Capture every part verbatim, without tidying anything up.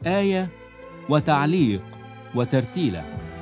آية وتعليق وترتيلة.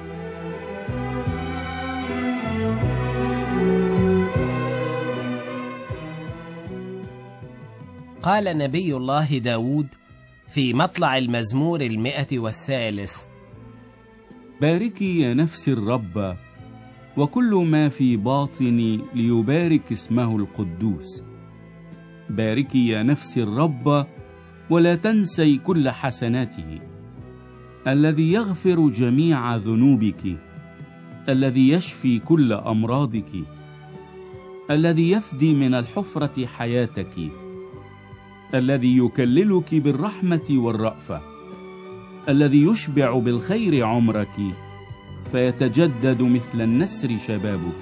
قال نبي الله داود في مطلع المزمور المئة والثالث: باركي يا نفس الرب، وكل ما في باطني ليبارك اسمه القدوس. باركي يا نفس الرب، ولا تنسي كل حسناته، الذي يغفر جميع ذنوبك، الذي يشفي كل أمراضك، الذي يفدي من الحفرة حياتك، الذي يكللك بالرحمة والرأفة، الذي يشبع بالخير عمرك، فيتجدد مثل النسر شبابك.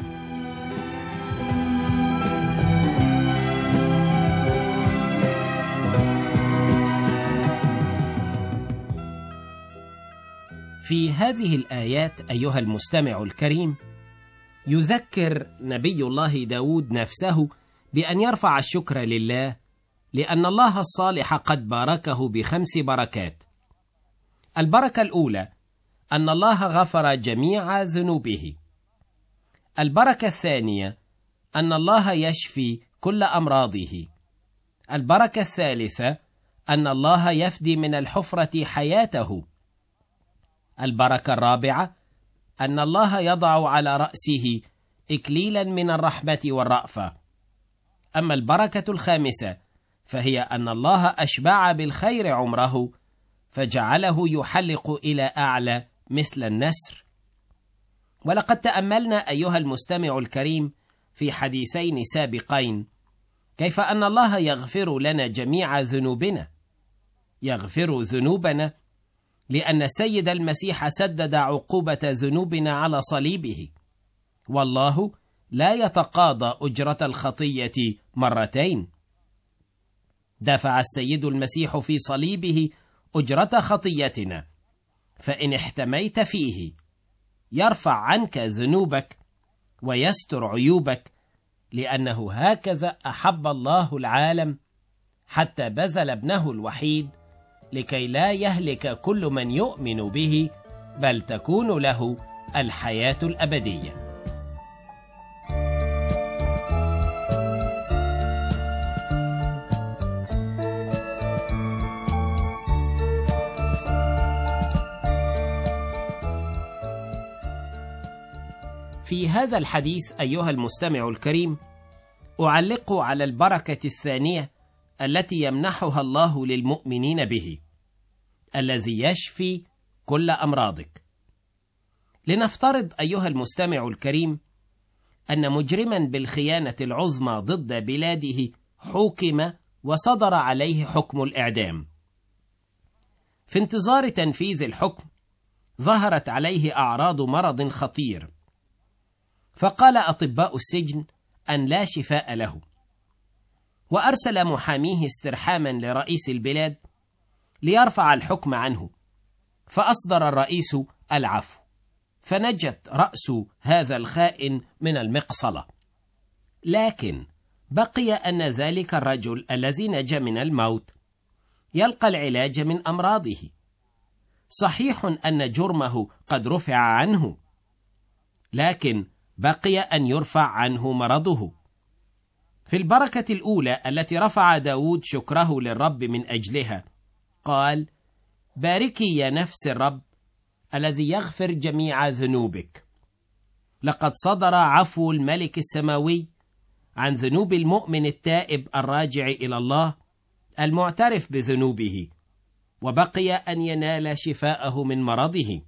في هذه الآيات أيها المستمع الكريم، يذكر نبي الله داود نفسه بأن يرفع الشكر لله، لأن الله الصالح قد باركه بخمس بركات. البركة الأولى أن الله غفر جميع ذنوبه. البركة الثانية أن الله يشفي كل أمراضه. البركة الثالثة أن الله يفدي من الحفرة حياته. البركة الرابعة أن الله يضع على رأسه إكليلا من الرحمة والرأفة. أما البركة الخامسة فهي أن الله أشبع بالخير عمره، فجعله يحلق إلى أعلى مثل النسر. ولقد تأملنا أيها المستمع الكريم في حديثين سابقين كيف أن الله يغفر لنا جميع ذنوبنا. يغفر ذنوبنا لأن السيد المسيح سدد عقوبة ذنوبنا على صليبه، والله لا يتقاضى أجرة الخطية مرتين. دفع السيد المسيح في صليبه أجرة خطيتنا، فإن احتميت فيه يرفع عنك ذنوبك ويستر عيوبك، لأنه هكذا أحب الله العالم حتى بذل ابنه الوحيد لكي لا يهلك كل من يؤمن به، بل تكون له الحياة الأبدية. في هذا الحديث أيها المستمع الكريم، أعلق على البركة الثانية التي يمنحها الله للمؤمنين به، الذي يشفي كل أمراضك. لنفترض أيها المستمع الكريم أن مجرما بالخيانة العظمى ضد بلاده حُكم وصدر عليه حكم الإعدام. في انتظار تنفيذ الحكم ظهرت عليه أعراض مرض خطير، فقال أطباء السجن أن لا شفاء له، وأرسل محاميه استرحاما لرئيس البلاد ليرفع الحكم عنه، فأصدر الرئيس العفو، فنجت رأس هذا الخائن من المقصلة. لكن بقي أن ذلك الرجل الذي نجا من الموت يلقى العلاج من أمراضه. صحيح أن جرمه قد رفع عنه، لكن بقي أن يرفع عنه مرضه. في البركة الأولى التي رفع داود شكره للرب من أجلها قال: باركي يا نفس الرب الذي يغفر جميع ذنوبك. لقد صدر عفو الملك السماوي عن ذنوب المؤمن التائب الراجع إلى الله المعترف بذنوبه، وبقي أن ينال شفاءه من مرضه.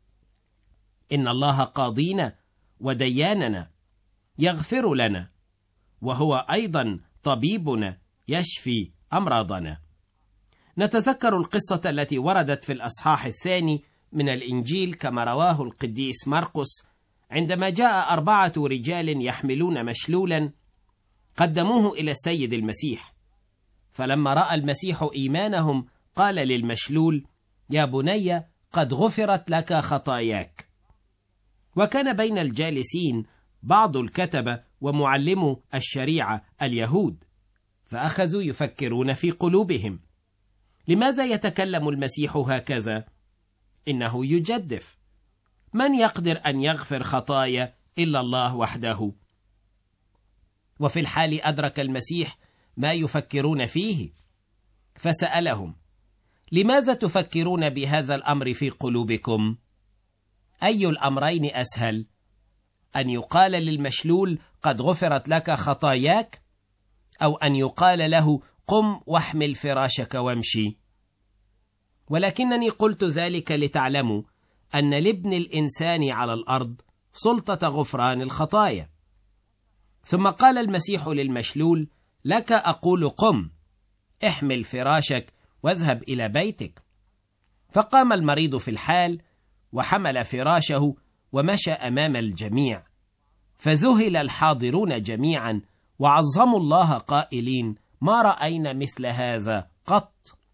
إن الله قاضينا ودياننا، يغفر لنا، وهو أيضا طبيبنا يشفي أمراضنا. نتذكر القصة التي وردت في الأصحاح الثاني من الإنجيل كما رواه القديس مرقس، عندما جاء أربعة رجال يحملون مشلولا قدموه إلى السيد المسيح، فلما رأى المسيح إيمانهم قال للمشلول: يا بني قد غفرت لك خطاياك. وكان بين الجالسين بعض الكتبة ومعلمو الشريعة اليهود، فأخذوا يفكرون في قلوبهم: لماذا يتكلم المسيح هكذا؟ إنه يجدف. من يقدر أن يغفر خطايا إلا الله وحده؟ وفي الحال أدرك المسيح ما يفكرون فيه، فسألهم: لماذا تفكرون بهذا الأمر في قلوبكم؟ أي الأمرين أسهل؟ أن يقال للمشلول: قد غفرت لك خطاياك؟ أو أن يقال له: قم واحمل فراشك وامشي؟ ولكنني قلت ذلك لتعلموا أن لابن الإنسان على الأرض سلطة غفران الخطايا. ثم قال المسيح للمشلول: لك أقول قم، احمل فراشك واذهب إلى بيتك. فقام المريض في الحال وحمل فراشه ومشى أمام الجميع، فذهل الحاضرون جميعا وعظموا الله قائلين: ما رأينا مثل هذا قط.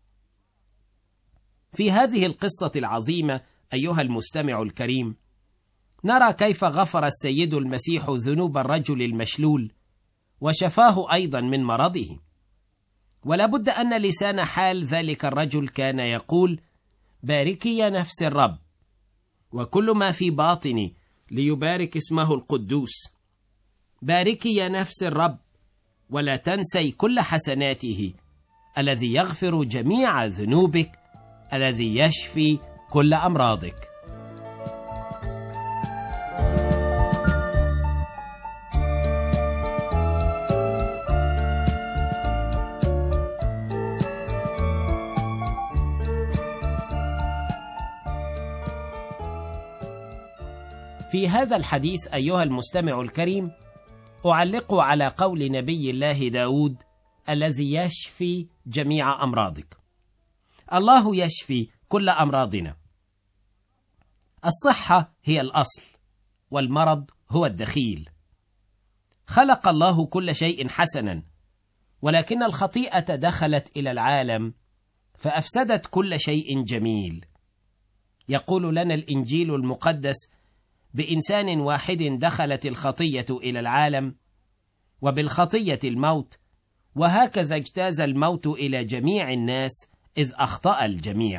في هذه القصة العظيمة أيها المستمع الكريم، نرى كيف غفر السيد المسيح ذنوب الرجل المشلول وشفاه أيضا من مرضه. ولا بد أن لسان حال ذلك الرجل كان يقول: باركي يا نفس الرب وكل ما في باطني ليبارك اسمه القدوس. باركي يا نفس الرب ولا تنسي كل حسناته، الذي يغفر جميع ذنوبك، الذي يشفي كل أمراضك. في هذا الحديث أيها المستمع الكريم أعلق على قول نبي الله داود الذي يشفي جميع أمراضك. الله يشفي كل أمراضنا. الصحة هي الأصل والمرض هو الدخيل. خلق الله كل شيء حسنا، ولكن الخطيئة دخلت إلى العالم فأفسدت كل شيء جميل. يقول لنا الإنجيل المقدس: بإنسان واحد دخلت الخطية إلى العالم، وبالخطية الموت، وهكذا اجتاز الموت إلى جميع الناس إذ أخطأ الجميع.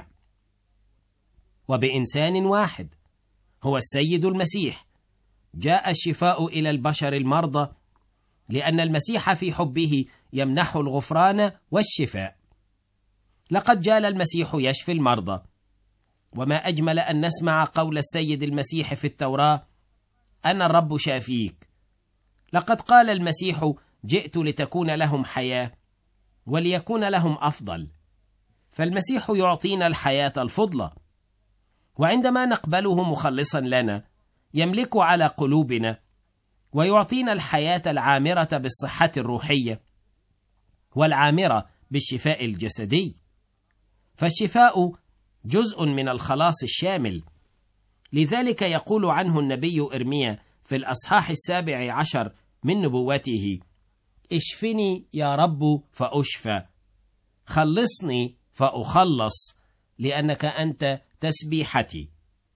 وبإنسان واحد هو السيد المسيح جاء الشفاء إلى البشر المرضى، لأن المسيح في حبه يمنح الغفران والشفاء. لقد جاء المسيح يشفي المرضى، وما أجمل أن نسمع قول السيد المسيح في التوراة: أنا الرب شافيك. لقد قال المسيح: جئت لتكون لهم حياة وليكون لهم أفضل. فالمسيح يعطينا الحياة الفضلى، وعندما نقبله مخلصا لنا يملك على قلوبنا ويعطينا الحياة العامرة بالصحة الروحية والعامرة بالشفاء الجسدي. فالشفاء جزء من الخلاص الشامل. لذلك يقول عنه النبي إرميا في الأصحاح السابع عشر من نبوته: اشفني يا رب فأشفى، خلصني فأخلص، لأنك أنت تسبيحتي.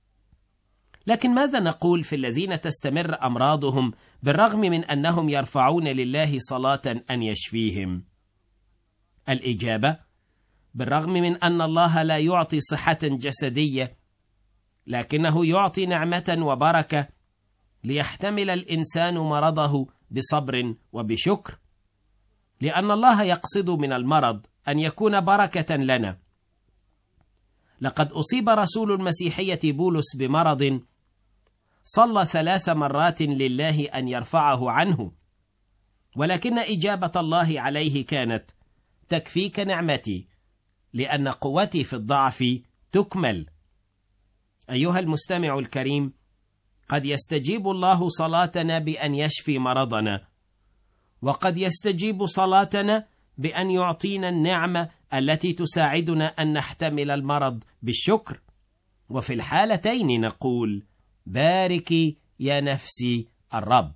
لكن ماذا نقول في الذين تستمر أمراضهم بالرغم من أنهم يرفعون لله صلاة أن يشفيهم؟ الإجابة: بالرغم من أن الله لا يعطي صحة جسدية، لكنه يعطي نعمة وبركة ليحتمل الإنسان مرضه بصبر وبشكر، لأن الله يقصد من المرض أن يكون بركة لنا. لقد أصيب رسول المسيحية بولس بمرض صلى ثلاث مرات لله أن يرفعه عنه، ولكن إجابة الله عليه كانت: تكفيك نعمتي، لأن قوتي في الضعف تكمل. أيها المستمع الكريم، قد يستجيب الله صلاتنا بأن يشفي مرضنا، وقد يستجيب صلاتنا بأن يعطينا النعمة التي تساعدنا أن نحتمل المرض بالشكر. وفي الحالتين نقول: باركي يا نفسي الرب.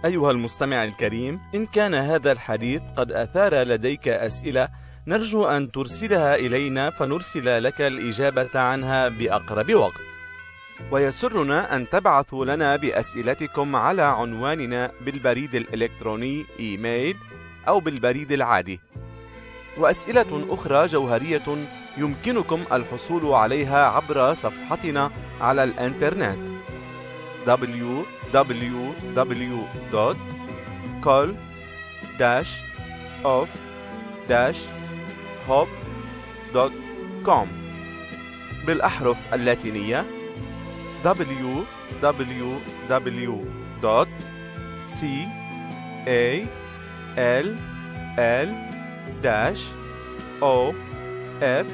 أيها المستمع الكريم، إن كان هذا الحديث قد أثار لديك أسئلة نرجو أن ترسلها إلينا فنرسل لك الإجابة عنها بأقرب وقت. ويسرنا أن تبعثوا لنا بأسئلتكم على عنواننا بالبريد الإلكتروني إيميل أو بالبريد العادي. وأسئلة أخرى جوهرية يمكنكم الحصول عليها عبر صفحتنا على الإنترنت دبليو دبليو دبليو دوت كول أوف هوب دوت كوم بالأحرف اللاتينية دبليو دبليو دبليو دوت سي إيه إل إل أو إف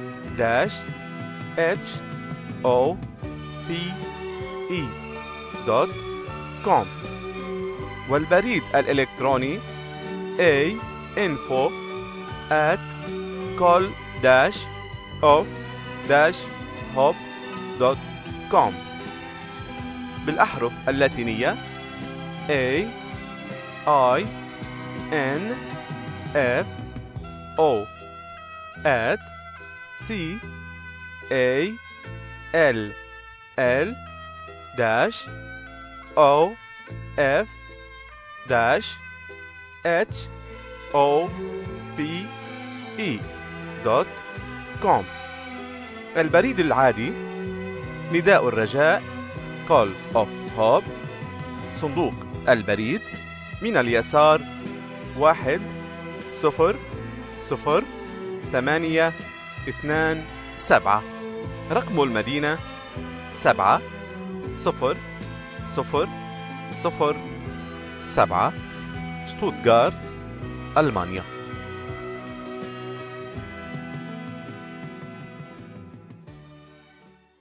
إتش أو بي إي دوت كوم والبريد الإلكتروني A info at call off hob دوت كوم بالأحرف اللاتينية A I N F O at C A L L dash O F dash H O P E دوت كوم. البريد العادي نداء الرجاء Call of Hope، صندوق البريد من اليسار واحد صفر صفر ثمانية اثنان سبعة، رقم المدينة سبعة صفر صفر صفر سبعة، شتوتغارت، ألمانيا.